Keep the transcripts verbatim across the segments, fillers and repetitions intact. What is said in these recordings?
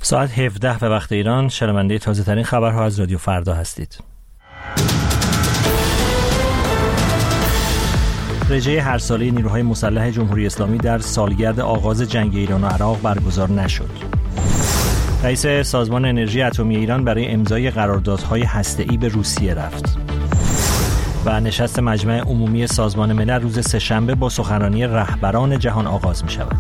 ساعت هفده به وقت ایران، شنونده تازه ترین خبرها از رادیو فردا هستید. رژه هر ساله نیروهای مسلح جمهوری اسلامی در سالگرد آغاز جنگ ایران و عراق برگزار نشد. رئیس سازمان انرژی اتمی ایران برای امضای قراردادهای هسته‌ای به روسیه رفت. و نشست مجمع عمومی سازمان ملل روز سه‌شنبه با سخنرانی رهبران جهان آغاز می شود.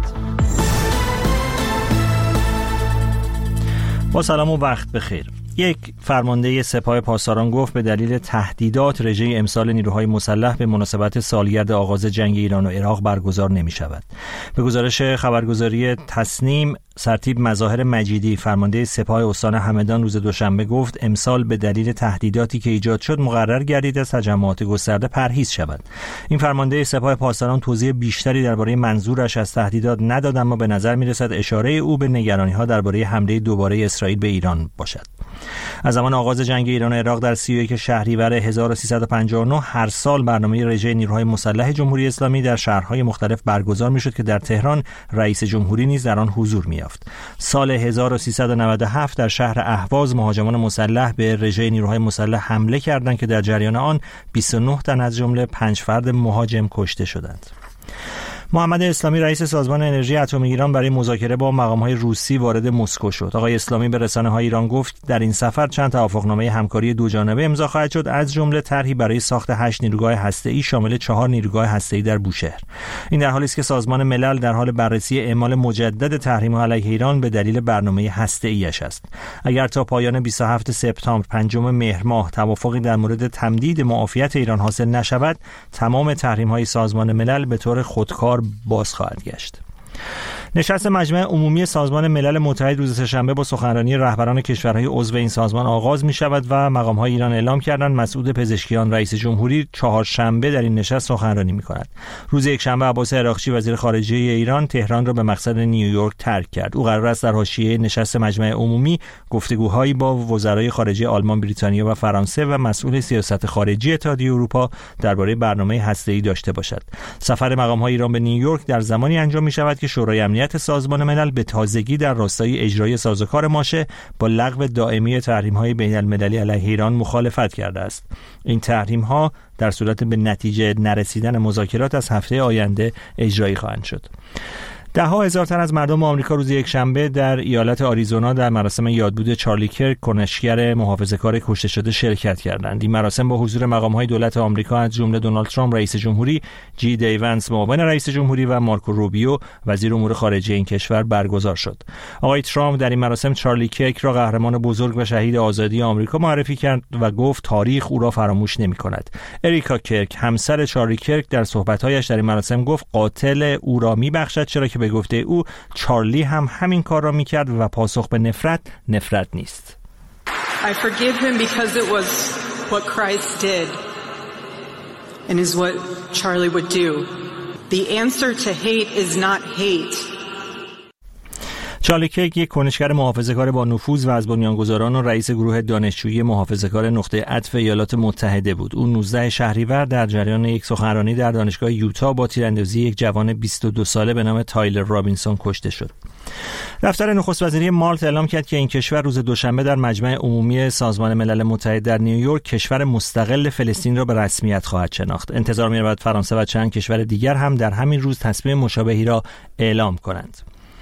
با سلام و وقت بخیر. یک فرمانده سپاه پاسداران گفت به دلیل تهدیدات رژه امسال نیروهای مسلح به مناسبت سالگرد آغاز جنگ ایران و عراق برگزار نمی شود. به گزارش خبرگزاری تصنیم، سرتیپ مظاهر مجیدی فرمانده سپاه استان همدان روز دوشنبه گفت امسال به دلیل تهدیداتی که ایجاد شد مقرر گردید از تجمعات گسترده پرهیز شود. این فرمانده سپاه پاسداران توضیح بیشتری درباره منظورش از تهدیدات نداد، اما به نظر می رسد اشاره او به نگرانی‌ها درباره حمله دوباره اسرائیل به ایران باشد. از زمان آغاز جنگ ایران و عراق در سی و یک شهریور هزار و سیصد و پنجاه و نه هر سال برنامه رژه نیروهای مسلح جمهوری اسلامی در شهرهای مختلف برگزار می‌شد که در تهران رئیس جمهوری نیز در آن حضور می‌یافت. سال هزار و سیصد و نود و هفت در شهر اهواز مهاجمان مسلح به رژه نیروهای مسلح حمله کردند که در جریان آن بیست و نه تن از جمله پنج فرد مهاجم کشته شدند. محمد اسلامی رئیس سازمان انرژی اتمی ایران برای مذاکره با مقام‌های روسی وارد مسکو شد. آقای اسلامی به رسانه‌های ایران گفت در این سفر چند توافقنامه همکاری دوجانبه امضا خواهد شد، از جمله طرحی برای ساخت هشت نیروگاه هسته‌ای شامل چهار نیروگاه هسته‌ای در بوشهر. این در حالی است که سازمان ملل در حال بررسی اعمال مجدد تحریم‌ها علیه ایران به دلیل برنامه هسته‌ایش است. اگر تا پایان بیست و هفتم سپتامبر پنجم مهر ماه توافقی در مورد تمدید معافیت ایران حاصل نشود، تمام تحریم‌های سازمان ملل به طور خودکار باز خواهد گشت. نشست مجمع عمومی سازمان ملل متحد روز سه‌شنبه با سخنرانی رهبران کشورهای عضو این سازمان آغاز می شود و مقام‌های ایران اعلام کردند مسعود پزشکیان رئیس جمهوری چهارشنبه در این نشست سخنرانی می کند. روز یکشنبه عباس عراقچی وزیر خارجه ایران تهران را به مقصد نیویورک ترک کرد. او قرار است در حاشیه نشست مجمع عمومی گفتگوهایی با وزرای خارجه آلمان، بریتانیا و فرانسه و مسئول سیاست خارجی اتحادیه اروپا درباره برنامه هسته‌ای داشته باشد. سفر مقام‌های ایران به نیویورک در زمانی انجام می شود که شورای امنیت سازمان ملل به تازگی در راستای اجرای سازوکار ماشه با لغو دائمی تحریم‌های بین‌المللی علیه ایران مخالفت کرده است. این تحریم‌ها در صورت به نتیجه نرسیدن مذاکرات از هفته آینده اجرایی خواهند شد. ده ها هزار تن از مردم آمریکا روز یکشنبه در ایالت آریزونا در مراسم یادبود چارلی کرک کنشگر محافظه‌کار کشته شده شرکت کردند. این مراسم با حضور مقام‌های دولت آمریکا از جمله دونالد ترامپ رئیس جمهوری، جی دی ونس معاون رئیس جمهوری و مارکو روبیو وزیر امور خارجه این کشور برگزار شد. آقای ترامپ در این مراسم چارلی کرک را قهرمان بزرگ و شهید آزادی آمریکا معرفی کرد و گفت تاریخ او را فراموش نمی‌کند. اریکا کرک همسر چارلی کرک در صحبت‌هایش در این مراسم گفت قاتل او را می‌بخشد، چرا که به گفته او چارلی هم همین کار را میکرد و پاسخ به نفرت نفرت نیست. I forgive him because it was what Christ did and is what Charlie would do. The answer to hate is not hate. چارلی کرک یک کنشگر محافظه‌کار با نفوذ و از بنیانگذاران و رئیس گروه دانشجویی محافظه‌کار نقطه عطف ایالات متحده بود. او نوزدهم شهریور در جریان یک سخنرانی در دانشگاه یوتا با تیراندازی یک جوان بیست و دو ساله به نام تایلر رابینسون کشته شد. دفتر نخست وزیری مالت اعلام کرد که این کشور روز دوشنبه در مجمع عمومی سازمان ملل متحد در نیویورک کشور مستقل فلسطین را به رسمیت خواهد شناخت. انتظار می‌رود فرانسه و چند کشور دیگر هم در همین روز تصمیم مشابهی را اعلام کنند.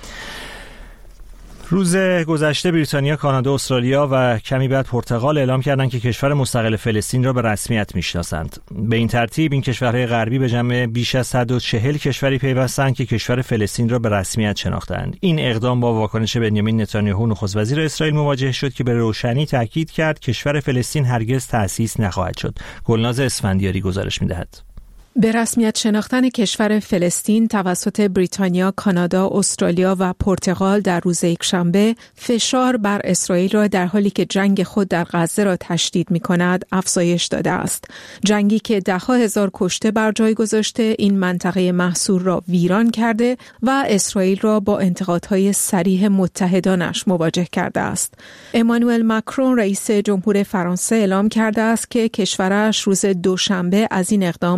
روز گذشته بریتانیا، کانادا، استرالیا و کمی بعد پرتغال اعلام کردند که کشور مستقل فلسطین را به رسمیت میشناسند. به این ترتیب این کشورهای غربی به جمع بیش از صد و چهل کشوری پیوستند که کشور فلسطین را به رسمیت شناختند. این اقدام با واکنش بنیامین نتانیاهو نخست وزیر اسرائیل مواجه شد که به روشنی تاکید کرد کشور فلسطین هرگز تأسیس نخواهد شد. گلناز اسفندیاری گزارش می‌دهد. به رسمیت شناختن کشور فلسطین توسط بریتانیا، کانادا، استرالیا و پرتغال در روز یکشنبه فشار بر اسرائیل را در حالی که جنگ خود در غزه را تشدید می‌کند افزایش داده است. جنگی که ده ها هزار کشته بر جای گذاشته، این منطقه محصور را ویران کرده و اسرائیل را با انتقادهای صریح متحدانش مواجه کرده است. امانوئل ماکرون رئیس جمهور فرانسه اعلام کرده است که کشورش روز دوشنبه از این اقدام پیروی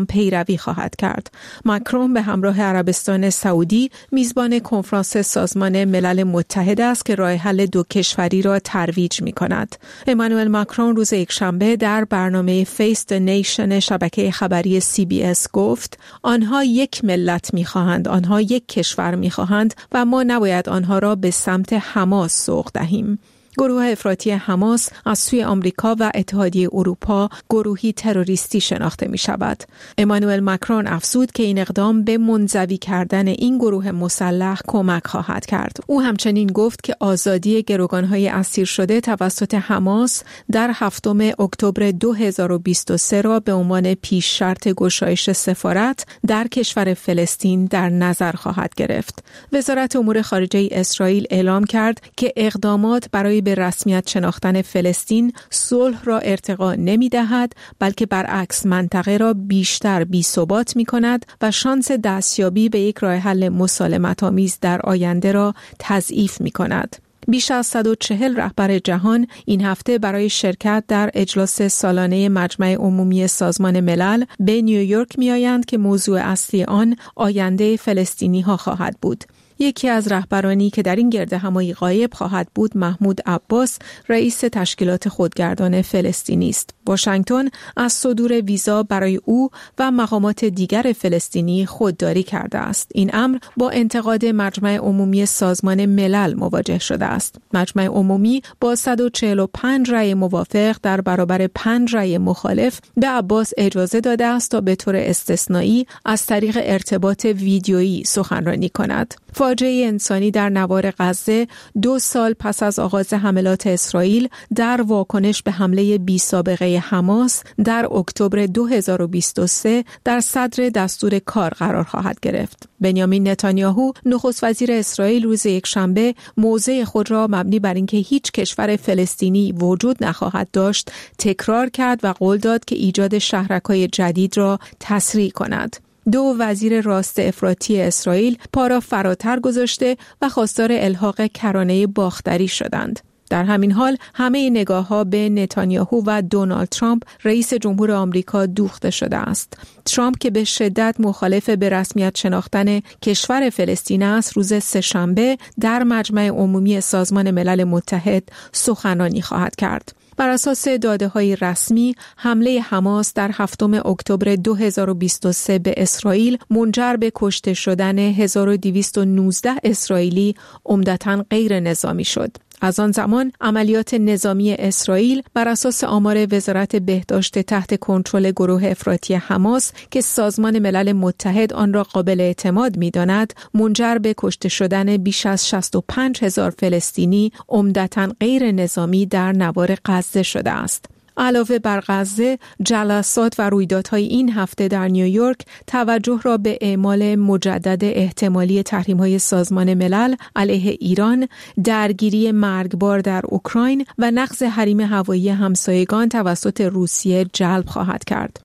منزوی خواهد کرد. ماکرون به همراه عربستان سعودی میزبان کنفرانس سازمان ملل متحد است که راه حل دو کشوری را ترویج می‌کند. امانوئل ماکرون روز یکشنبه در برنامه فیس د نیشن شبکه خبری سی بی اس گفت آنها یک ملت می‌خواهند، آنها یک کشور می‌خواهند و ما نباید آنها را به سمت حماس سوق دهیم. گروه افراطی حماس از سوی آمریکا و اتحادیه اروپا گروهی تروریستی شناخته می شود. امانوئل ماکرون افزود که این اقدام به منزوی کردن این گروه مسلح کمک خواهد کرد. او همچنین گفت که آزادی گروگانهای اسیر شده توسط حماس در هفتم اکتبر دو هزار و بیست و سه را به عنوان پیش شرط گشایش سفارت در کشور فلسطین در نظر خواهد گرفت. وزارت امور خارجه اسرائیل اعلام کرد که اقدامات برای به رسمیت شناختن فلسطین صلح را ارتقا نمی دهد، بلکه برعکس منطقه را بیشتر بی‌ثبات می کند و شانس دستیابی به یک راه حل مسالمت‌آمیز در آینده را تضعیف می کند. بیش از صد و چهل رهبر جهان این هفته برای شرکت در اجلاس سالانه مجمع عمومی سازمان ملل به نیویورک می آیند که موضوع اصلی آن آینده فلسطینی ها خواهد بود. یکی از رهبرانی که در این گردهمایی غایب خواهد بود محمود عباس، رئیس تشکیلات خودگردان فلسطینی است. واشنگتن از صدور ویزا برای او و مقامات دیگر فلسطینی خودداری کرده است. این امر با انتقاد مجمع عمومی سازمان ملل مواجه شده است. مجمع عمومی با صد و چهل و پنج رأی موافق در برابر پنج رأی مخالف به عباس اجازه داده است تا به طور استثنایی از طریق ارتباط ویدیویی سخنرانی کند. فاجعه انسانی در نوار غزه دو سال پس از آغاز حملات اسرائیل در واکنش به حمله بی‌سابقه حماس در اکتبر دو هزار و بیست و سه در صدر دستور کار قرار خواهد گرفت. بنیامین نتانیاهو نخست وزیر اسرائیل روز یکشنبه موضع خود را مبنی بر اینکه هیچ کشور فلسطینی وجود نخواهد داشت تکرار کرد و قول داد که ایجاد شهرک‌های جدید را تسریع کند. دو وزیر راست افراطی اسرائیل پا را فراتر گذاشته و خواستار الحاق کرانه باختری شدند. در همین حال همه نگاه‌ها به نتانیاهو و دونالد ترامپ رئیس جمهور آمریکا دوخته شده است. ترامپ که به شدت مخالف به رسمیت شناختن کشور فلسطین است، روز سه‌شنبه در مجمع عمومی سازمان ملل متحد سخنرانی خواهد کرد. بر اساس داده‌های رسمی، حمله حماس در هفتم اکتبر دو هزار و بیست و سه به اسرائیل منجر به کشته شدن هزار و دویست و نوزده اسرائیلی عمدتاً غیر نظامی شد. از آن زمان عملیات نظامی اسرائیل بر اساس آمار وزارت بهداشت تحت کنترل گروه افراطی حماس که سازمان ملل متحد آن را قابل اعتماد می‌داند، منجر به کشته شدن بیش از شصت و پنج هزار فلسطینی عمدتاً غیر نظامی در نوار غزه شده است. علاوه بر غزه، جلسات و رویدادهای این هفته در نیویورک توجه را به اعمال مجدد احتمالی تحریم‌های سازمان ملل علیه ایران، درگیری مرگبار در اوکراین و نقض حریم هوایی همسایگان توسط روسیه جلب خواهد کرد.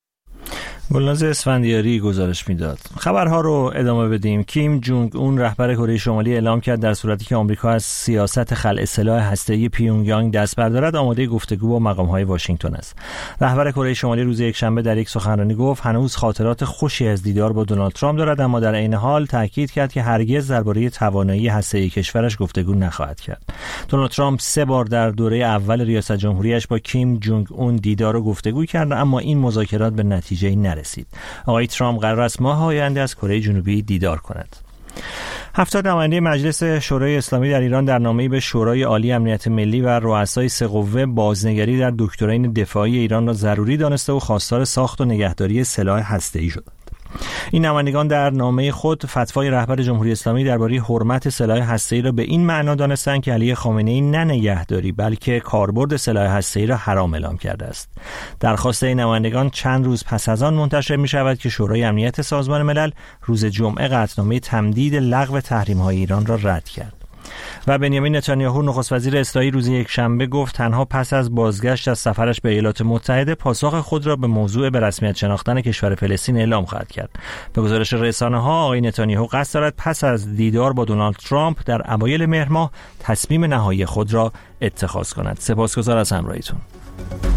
گلناز اسفندیاری گزارش میداد. خبرها رو ادامه بدیم. کیم جونگ اون رهبر کره شمالی اعلام کرد در صورتی که آمریکا از سیاست خلع سلاح هسته‌ای پیونگیانگ دست بردارد آماده گفتگو با مقام‌های واشنگتن است. رهبر کره شمالی روز یکشنبه در یک سخنرانی گفت هنوز خاطرات خوشی از دیدار با دونالد ترامپ دارد، اما در عین حال تاکید کرد که هرگز درباره توانایی هسته‌ای کشورش گفتگو نخواهد کرد. دونالد ترامپ سه بار در دوره اول ریاست جمهوریش با کیم جونگ اون دیدار و گفتگو کرد، اما این مذاکرات به نتیجه‌ای نرسید. آقای ترامپ قرار است ماه آینده از کره جنوبی دیدار کند. هفتاد نماینده مجلس شورای اسلامی در ایران در نامه‌ای به شورای عالی امنیت ملی و رؤسای سه قوه بازنگری در دکترین دفاعی ایران را ضروری دانسته و خواستار ساخت و نگهداری سلاح هسته‌ای شدند. این نمایندگان در نامه خود فتوای رهبر جمهوری اسلامی درباره حرمت سلاح هسته‌ای را به این معنا دانستند که علی خامنه‌ای نه نگهداری بلکه کاربرد سلاح هسته‌ای را حرام اعلام کرده است. درخواست این نمایندگان چند روز پس از آن منتشر می شود که شورای امنیت سازمان ملل روز جمعه قطعنامه تمدید لغو تحریم‌های ایران را رد کرد. و بنیامین نتانیاهو نخست وزیر اسرائیل روز یکشنبه گفت تنها پس از بازگشت از سفرش به ایالات متحده پاسخ خود را به موضوع به رسمیت شناختن کشور فلسطین اعلام خواهد کرد. به گزارش رسانه‌ها آقای نتانیاهو قصد دارد پس از دیدار با دونالد ترامپ در اوایل مهر ماه تصمیم نهایی خود را اتخاذ کند. سپاسگزار از همراهیتون.